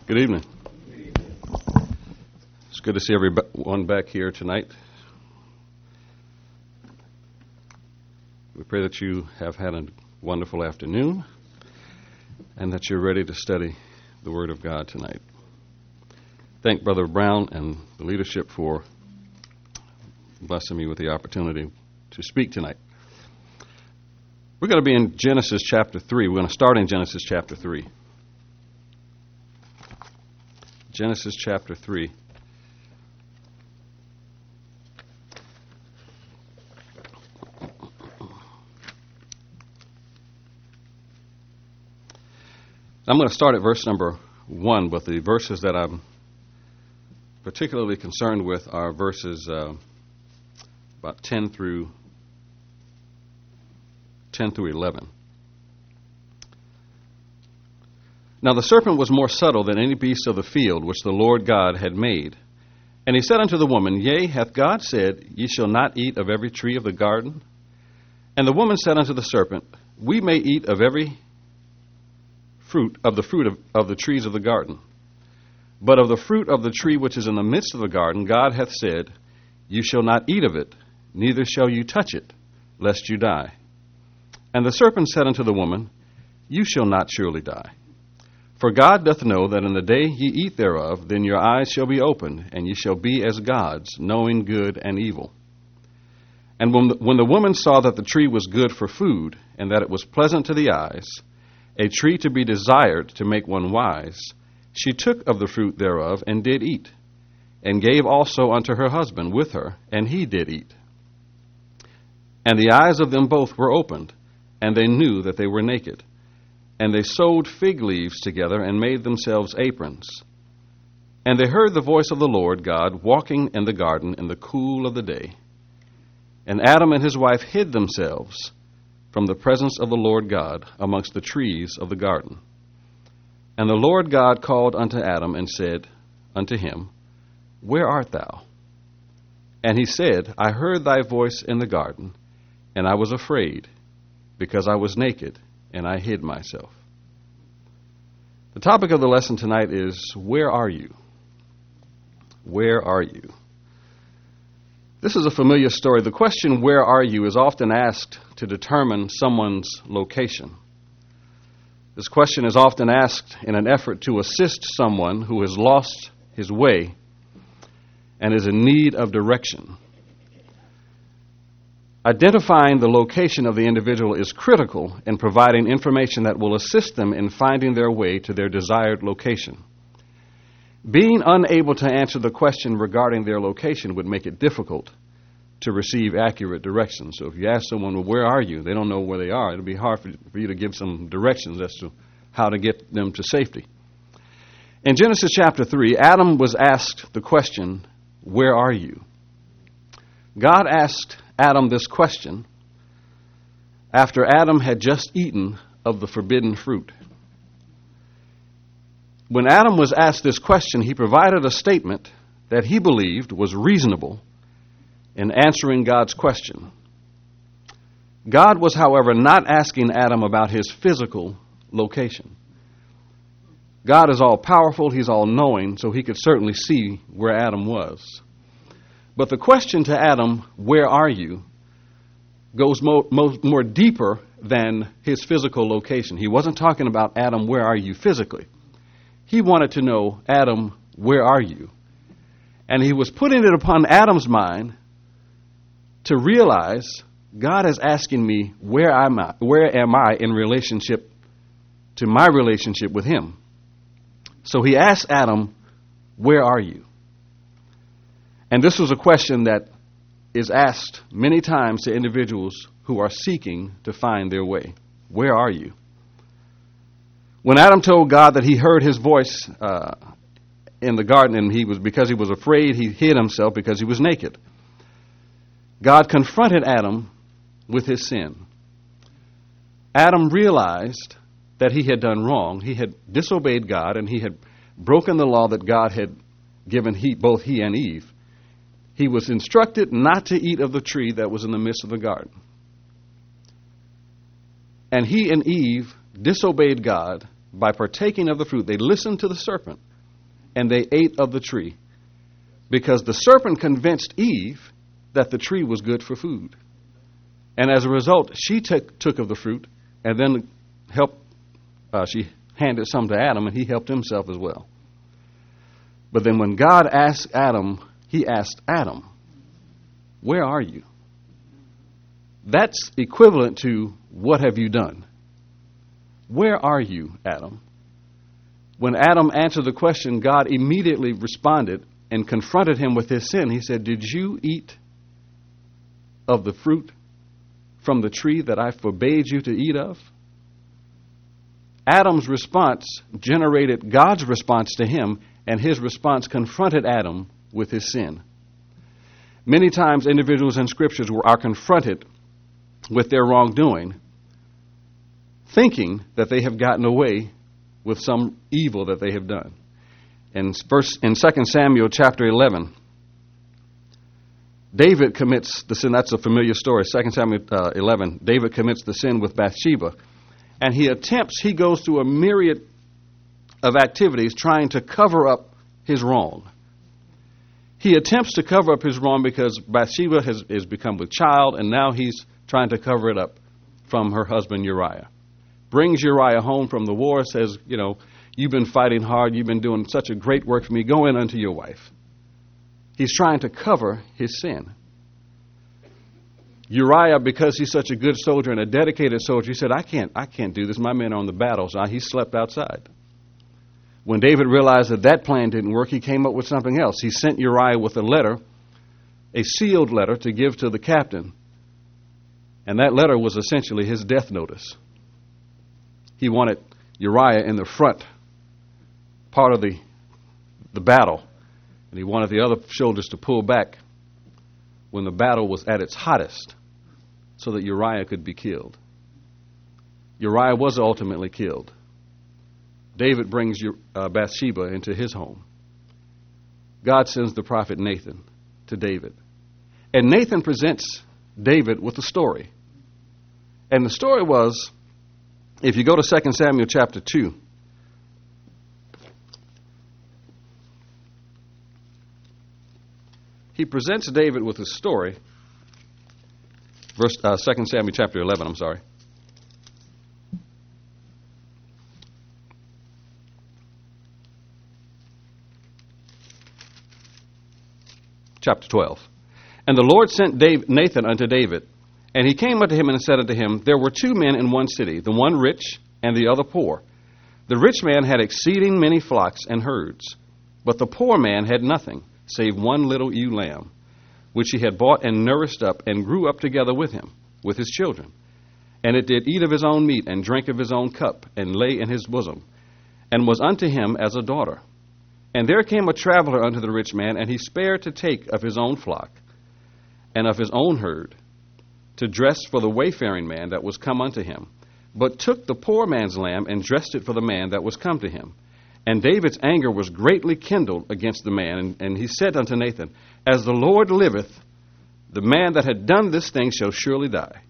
Good evening. It's good to see everyone back here tonight. We pray that you have had a wonderful afternoon and that you're ready to study the Word of God tonight. Thank Brother Brown and the leadership for blessing me with the opportunity to speak tonight. We're going to be in Genesis chapter 3. We're going to start in Genesis chapter 3. Genesis chapter 3. I'm going to start at verse number 1, but the verses that I'm particularly concerned with are verses about 10 through 11. Now the serpent was more subtle than any beast of the field which the Lord God had made. And he said unto the woman, Yea, hath God said, Ye shall not eat of every tree of the garden? And the woman said unto the serpent, We may eat of every fruit of the trees of the garden. But of the fruit of the tree which is in the midst of the garden, God hath said, You shall not eat of it, neither shall you touch it, lest you die. And the serpent said unto the woman, You shall not surely die. For God doth know that in the day ye eat thereof, then your eyes shall be opened, and ye shall be as gods, knowing good and evil. And when the woman saw that the tree was good for food, and that it was pleasant to the eyes, a tree to be desired to make one wise, she took of the fruit thereof, and did eat, and gave also unto her husband with her, and he did eat. And the eyes of them both were opened, and they knew that they were naked. And they sewed fig leaves together and made themselves aprons. And they heard the voice of the Lord God walking in the garden in the cool of the day. And Adam and his wife hid themselves from the presence of the Lord God amongst the trees of the garden. And the Lord God called unto Adam and said unto him, Where art thou? And he said, I heard thy voice in the garden, and I was afraid, because I was naked, and I hid myself. The topic of the lesson tonight is, Where are you? Where are you? This is a familiar story. The question, where are you, is often asked to determine someone's location. This question is often asked in an effort to assist someone who has lost his way and is in need of direction. Identifying the location of the individual is critical in providing information that will assist them in finding their way to their desired location. Being unable to answer the question regarding their location would make it difficult to receive accurate directions. So if you ask someone, well, where are you? They don't know where they are. It'll be hard for you to give some directions as to how to get them to safety. In Genesis chapter 3, Adam was asked the question, where are you? God asked Adam this question after Adam had just eaten of the forbidden fruit. When Adam was asked this question, he provided a statement that he believed was reasonable in answering God's question. God was, however, not asking Adam about his physical location. God is all-powerful, he's all-knowing, so he could certainly see where Adam was. But the question to Adam, where are you, goes more deeper than his physical location. He wasn't talking about, Adam, where are you physically? He wanted to know, Adam, where are you? And he was putting it upon Adam's mind to realize God is asking me, where am I in relationship to my relationship with him? So he asked Adam, where are you? And this was a question that is asked many times to individuals who are seeking to find their way. Where are you? When Adam told God that he heard his voice in the garden, and because he was afraid, he hid himself because he was naked. God confronted Adam with his sin. Adam realized that he had done wrong. He had disobeyed God, and he had broken the law that God had given both he and Eve. He was instructed not to eat of the tree that was in the midst of the garden. And he and Eve disobeyed God by partaking of the fruit. They listened to the serpent and they ate of the tree, because the serpent convinced Eve that the tree was good for food. And as a result, she took of the fruit and then she handed some to Adam, and he helped himself as well. But then when God asked Adam, he asked Adam, where are you? That's equivalent to, what have you done? Where are you, Adam? When Adam answered the question, God immediately responded and confronted him with his sin. He said, did you eat of the fruit from the tree that I forbade you to eat of? Adam's response generated God's response to him, and his response confronted Adam with his sin. Many times individuals in scriptures are confronted with their wrongdoing, thinking that they have gotten away with some evil that they have done. In 2 Samuel chapter 11, David commits the sin. That's a familiar story. 2 Samuel 11, David commits the sin with Bathsheba. And he goes through a myriad of activities trying to cover up his wrong. He attempts to cover up his wrong because Bathsheba has become with child, and now he's trying to cover it up from her husband Uriah. Brings Uriah home from the war, says, you've been fighting hard, you've been doing such a great work for me, go in unto your wife. He's trying to cover his sin. Uriah, because he's such a good soldier and a dedicated soldier, he said, I can't do this. My men are on the battle, so he slept outside. When David realized that plan didn't work, he came up with something else. He sent Uriah with a letter, a sealed letter, to give to the captain. And that letter was essentially his death notice. He wanted Uriah in the front part of the battle, and he wanted the other soldiers to pull back when the battle was at its hottest so that Uriah could be killed. Uriah was ultimately killed. David brings Bathsheba into his home. God sends the prophet Nathan to David. And Nathan presents David with a story. And the story was, if you go to 2 Samuel chapter 2, he presents David with a story. 2 Samuel chapter 11, I'm sorry. Chapter 12. And the Lord sent Nathan unto David, and he came unto him and said unto him, there were two men in one city, the one rich and the other poor. The rich man had exceeding many flocks and herds, but the poor man had nothing, save one little ewe lamb, which he had bought and nourished up, and grew up together with him, with his children. And it did eat of his own meat, and drank of his own cup, and lay in his bosom, and was unto him as a daughter. And there came a traveler unto the rich man, and he spared to take of his own flock, and of his own herd, to dress for the wayfaring man that was come unto him, but took the poor man's lamb, and dressed it for the man that was come to him. And David's anger was greatly kindled against the man, and he said unto Nathan, as the Lord liveth, the man that had done this thing shall surely die.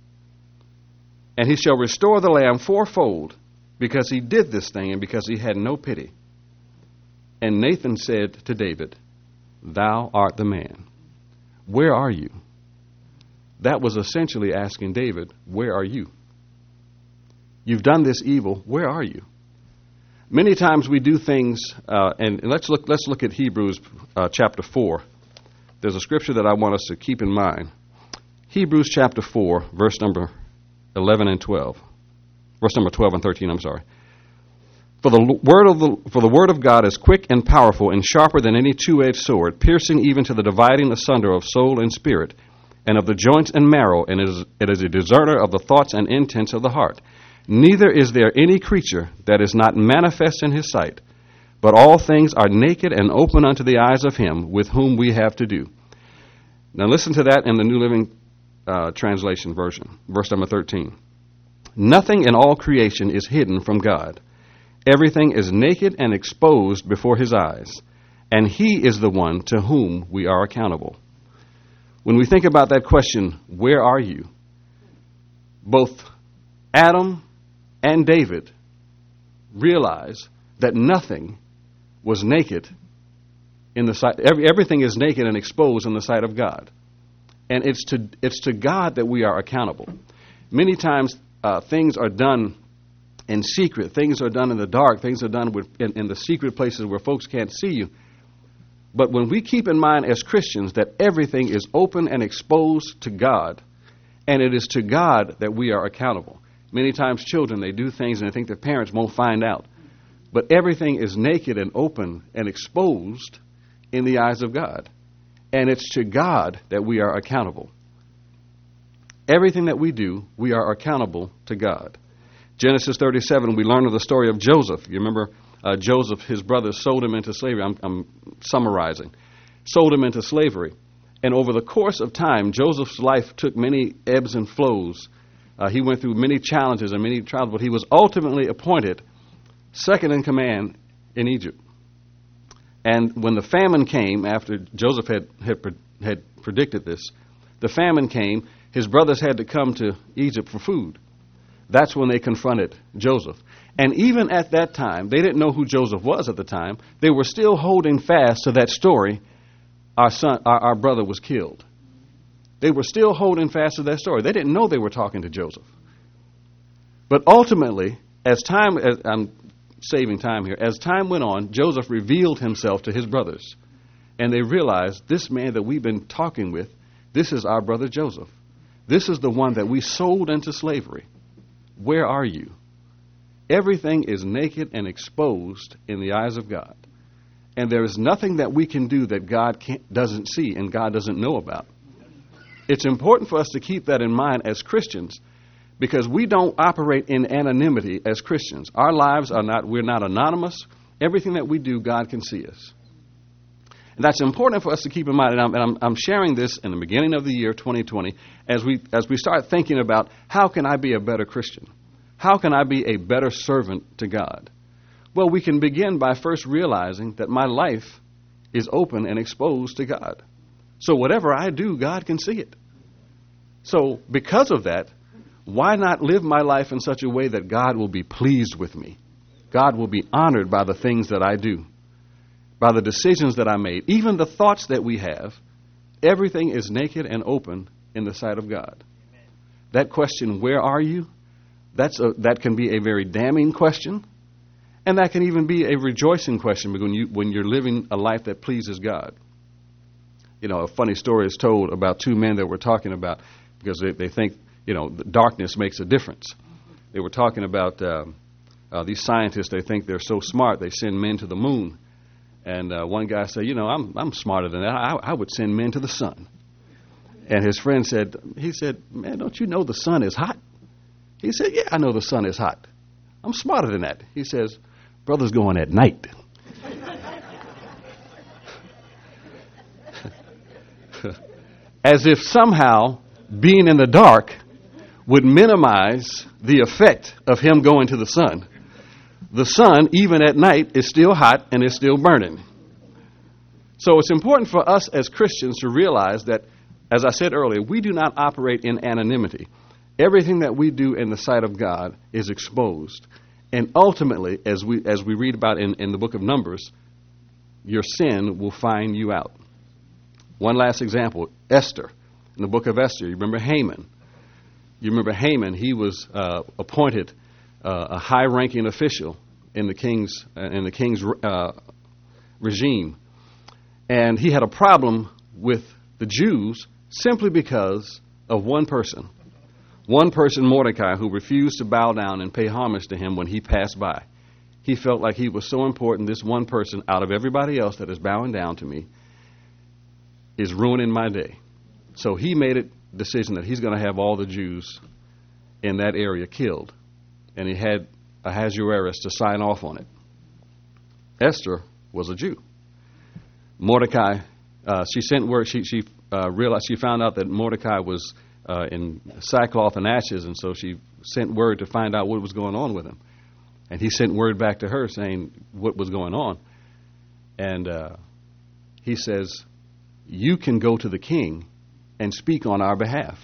And he shall restore the lamb fourfold, because he did this thing, and because he had no pity. And Nathan said to David, thou art the man. Where are you? That was essentially asking David, where are you? You've done this evil. Where are you? Many times we do things, and let's look at Hebrews chapter 4. There's a scripture that I want us to keep in mind. Hebrews chapter 4, verse number 11 and 12. Verse number 12 and 13, I'm sorry. For the word of God is quick and powerful and sharper than any two-edged sword, piercing even to the dividing asunder of soul and spirit, and of the joints and marrow, and it is a discerner of the thoughts and intents of the heart. Neither is there any creature that is not manifest in his sight, but all things are naked and open unto the eyes of him with whom we have to do. Now listen to that in the New Living Translation version, verse number 13. Nothing in all creation is hidden from God. Everything is naked and exposed before his eyes, and he is the one to whom we are accountable. When we think about that question, where are you? Both Adam and David realize that nothing was naked in the sight. Everything is naked and exposed in the sight of God, and it's to God that we are accountable. Many times, things are done in secret. Things are done in the dark. Things are done in the secret places where folks can't see you. But when we keep in mind as Christians that everything is open and exposed to God, and it is to God that we are accountable. Many times children, they do things and they think their parents won't find out. But everything is naked and open and exposed in the eyes of God. And it's to God that we are accountable. Everything that we do, we are accountable to God. Genesis 37, we learn of the story of Joseph. You remember Joseph, his brothers sold him into slavery. I'm summarizing. Sold him into slavery. And over the course of time, Joseph's life took many ebbs and flows. He went through many challenges and many trials, but he was ultimately appointed second in command in Egypt. And when the famine came, after Joseph had predicted this, the famine came, his brothers had to come to Egypt for food. That's when they confronted Joseph. And even at that time, they didn't know who Joseph was at the time. They were still holding fast to that story, our brother was killed. They were still holding fast to that story. They didn't know they were talking to Joseph. But ultimately, I'm saving time here, as time went on, Joseph revealed himself to his brothers. And they realized, this man that we've been talking with, this is our brother Joseph. This is the one that we sold into slavery. Where are you? Everything is naked and exposed in the eyes of God. And there is nothing that we can do that God doesn't see and God doesn't know about. It's important for us to keep that in mind as Christians, because we don't operate in anonymity as Christians. Our lives we're not anonymous. Everything that we do, God can see us. And that's important for us to keep in mind. And I'm sharing this in the beginning of the year 2020 as we start thinking about, how can I be a better Christian? How can I be a better servant to God? Well, we can begin by first realizing that my life is open and exposed to God. So whatever I do, God can see it. So because of that, why not live my life in such a way that God will be pleased with me? God will be honored by the things that I do, by the decisions that I made, even the thoughts that we have. Everything is naked and open in the sight of God. Amen. That question, where are you? That can be a very damning question, and that can even be a rejoicing question when you're living a life that pleases God. You know, a funny story is told about two men that we're talking about, because they think, the darkness makes a difference. They were talking about these scientists. They think they're so smart, they send men to the moon. And one guy said, I'm smarter than that. I would send men to the sun. And his friend said, man, don't you know the sun is hot? He said, yeah, I know the sun is hot. I'm smarter than that. He says, brother's going at night. As if somehow being in the dark would minimize the effect of him going to the sun. The sun, even at night, is still hot and is still burning. So it's important for us as Christians to realize that, as I said earlier, we do not operate in anonymity. Everything that we do in the sight of God is exposed. And ultimately, as we read about in the book of Numbers, your sin will find you out. One last example, Esther. In the book of Esther, you remember Haman. He was appointed a high-ranking official in the king's regime. And he had a problem with the Jews simply because of one person. One person, Mordecai, who refused to bow down and pay homage to him when he passed by. He felt like he was so important, this one person out of everybody else that is bowing down to me is ruining my day. So he made a decision that he's going to have all the Jews in that area killed. And he had Ahasuerus to sign off on it. Esther was a Jew. Mordecai, she sent word, she realized, she found out that Mordecai was in sackcloth and ashes, and so she sent word to find out what was going on with him. And he sent word back to her saying what was going on. And he says, you can go to the king and speak on our behalf.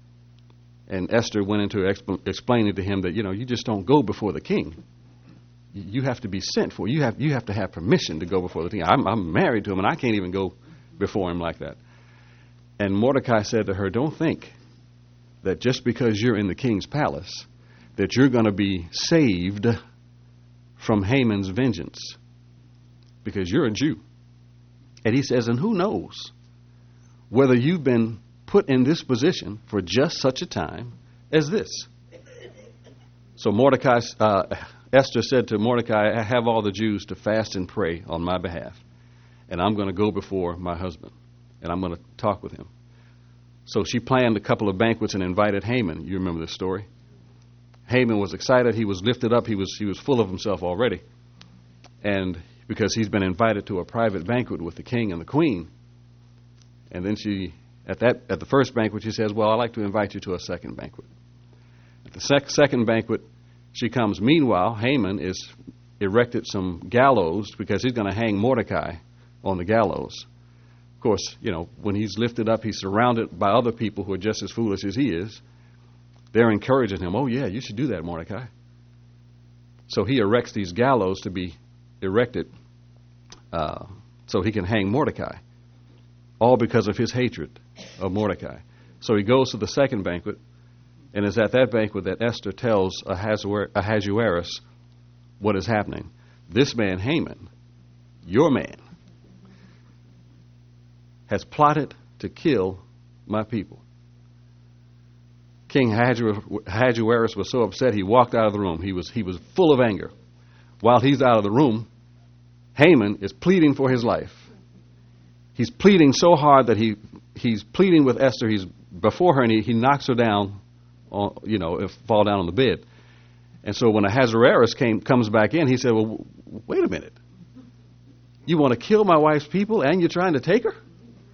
And Esther went into explaining to him that, you just don't go before the king. you have to be sent for. You have to have permission to go before the king. I'm married to him, and I can't even go before him like that. And Mordecai said to her, don't think that just because you're in the king's palace that you're going to be saved from Haman's vengeance, because you're a Jew. And he says, and who knows whether you've been put in this position for just such a time as this. So Esther said to Mordecai, I have all the Jews to fast and pray on my behalf, and I'm going to go before my husband, and I'm going to talk with him. So she planned a couple of banquets and invited Haman. You remember this story. Haman was excited. He was lifted up. He was full of himself already. And because he's been invited to a private banquet with the king and the queen. And then at the first banquet, she says, well, I'd like to invite you to a second banquet. At the second banquet, she comes. Meanwhile, Haman is erected some gallows because he's going to hang Mordecai on the gallows. Of course, when he's lifted up, he's surrounded by other people who are just as foolish as he is. They're encouraging him, oh, yeah, you should do that, Mordecai. So he erects these gallows to be erected so he can hang Mordecai, all because of his hatred of Mordecai. So he goes to the second banquet, and it's at that banquet that Esther tells Ahasuerus what is happening. This man, Haman, your man, has plotted to kill my people. King Ahasuerus was so upset he walked out of the room. He was full of anger. While he's out of the room, Haman is pleading for his life. He's pleading so hard that he's pleading with Esther. He's before her, and he knocks her down, fall down on the bed. And so when Ahasuerus comes back in, he said, well, wait a minute. You want to kill my wife's people and you're trying to take her?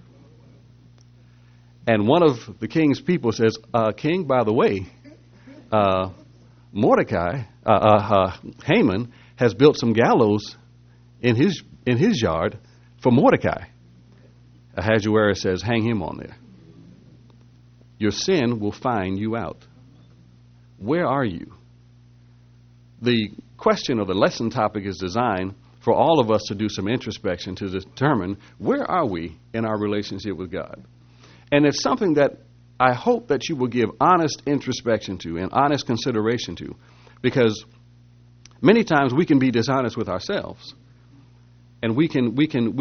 And one of the king's people says, King, by the way, Haman has built some gallows in his yard for Mordecai. Ahasuerus says, hang him on there. Your sin will find you out. Where are you? The question or the lesson topic is designed for all of us to do some introspection to determine where are we in our relationship with God. And it's something that I hope that you will give honest introspection to and honest consideration to, because many times we can be dishonest with ourselves, and we can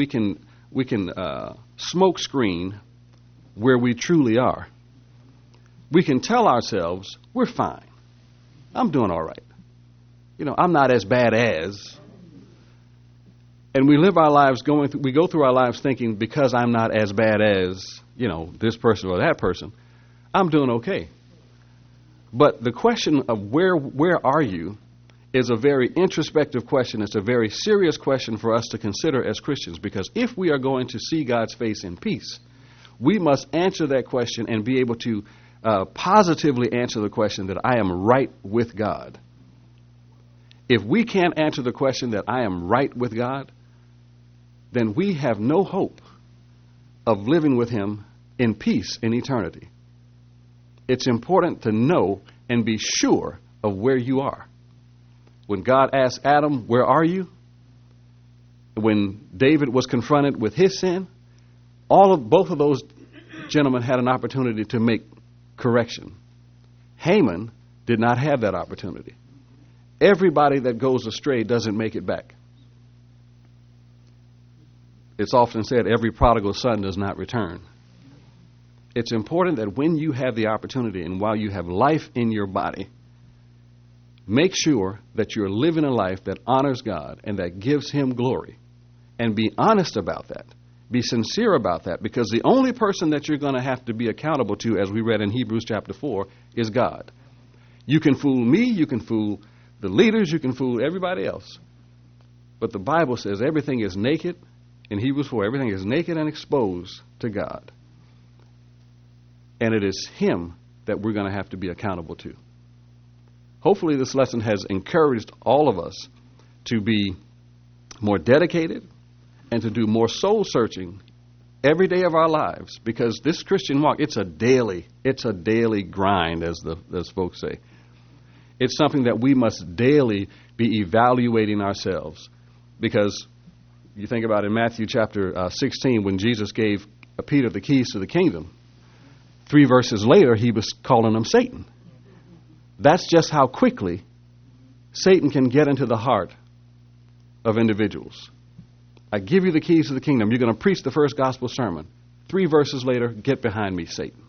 smoke screen where we truly are. We can tell ourselves we're fine. I'm doing all right. I'm not as bad as. And we live our lives we go through our lives thinking, because I'm not as bad as, this person or that person, I'm doing okay. But the question of where are you is a very introspective question. It's a very serious question for us to consider as Christians, because if we are going to see God's face in peace, we must answer that question and be able to positively answer the question that I am right with God. If we can't answer the question that I am right with God, then we have no hope of living with Him in peace in eternity. It's important to know and be sure of where you are. When God asked Adam, where are you? When David was confronted with his sin, both of those gentlemen had an opportunity to make correction. Haman did not have that opportunity. Everybody that goes astray doesn't make it back. It's often said every prodigal son does not return. It's important that when you have the opportunity and while you have life in your body, make sure that you're living a life that honors God and that gives Him glory. And be honest about that. Be sincere about that, because the only person that you're going to have to be accountable to, as we read in Hebrews chapter 4, is God. You can fool me, you can fool the leaders, you can fool everybody else. But the Bible says everything is naked. In Hebrews 4, everything is naked and exposed to God. And it is Him that we're going to have to be accountable to. Hopefully this lesson has encouraged all of us to be more dedicated and to do more soul searching every day of our lives, because this Christian walk, it's a daily grind, as folks say. It's something that we must daily be evaluating ourselves. Because you think about in Matthew chapter 16, when Jesus gave Peter the keys to the kingdom, 3 verses later, he was calling him Satan. That's just how quickly Satan can get into the heart of individuals. I give you the keys to the kingdom. You're going to preach the first gospel sermon. 3 verses later, get behind me, Satan.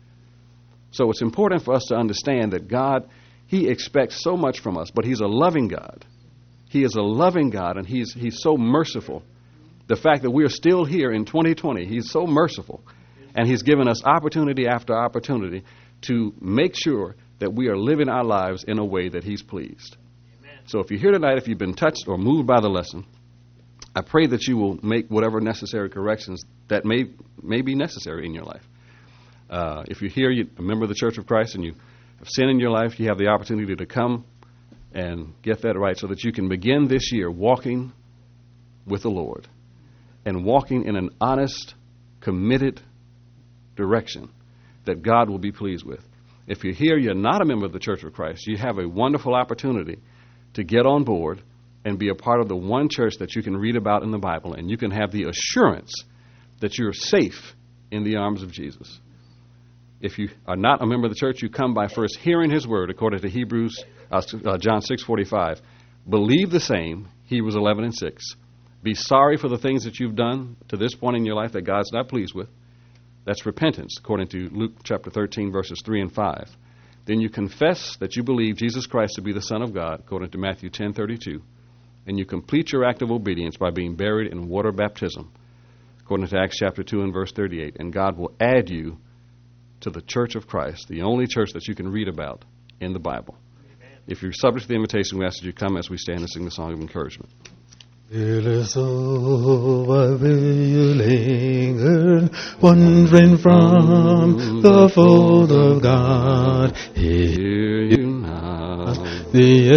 So it's important for us to understand that God, he expects so much from us, but he's a loving God. He is a loving God, and he's so merciful. The fact that we're still here in 2020, he's so merciful, and he's given us opportunity after opportunity to make sure that we are living our lives in a way that he's pleased. Amen. So if you're here tonight, if you've been touched or moved by the lesson, I pray that you will make whatever necessary corrections that may be necessary in your life. If you're here, you're a member of the Church of Christ, and you have sin in your life, you have the opportunity to come and get that right so that you can begin this year walking with the Lord and walking in an honest, committed direction that God will be pleased with. If you're here, you're not a member of the Church of Christ, you have a wonderful opportunity to get on board and be a part of the one church that you can read about in the Bible, and you can have the assurance that you're safe in the arms of Jesus. If you are not a member of the church, you come by first hearing his word, according to John 6:45. Believe the same, Hebrews 11:6. Be sorry for the things that you've done to this point in your life that God's not pleased with. That's repentance, according to Luke chapter 13, verses 3 and 5. Then you confess that you believe Jesus Christ to be the Son of God, according to Matthew 10:32. And you complete your act of obedience by being buried in water baptism, according to Acts chapter 2 and verse 38. And God will add you to the Church of Christ, the only church that you can read about in the Bible. Amen. If you're subject to the invitation, we ask that you come as we stand and sing the song of encouragement. Fearless, oh, why will you linger, wandering from the fold of God? Hear you now the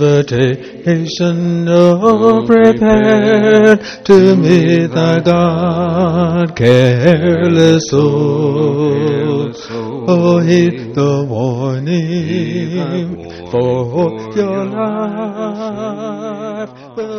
invitation, oh, prepare to meet thy God. Careless soul, oh, heed the warning, for your life will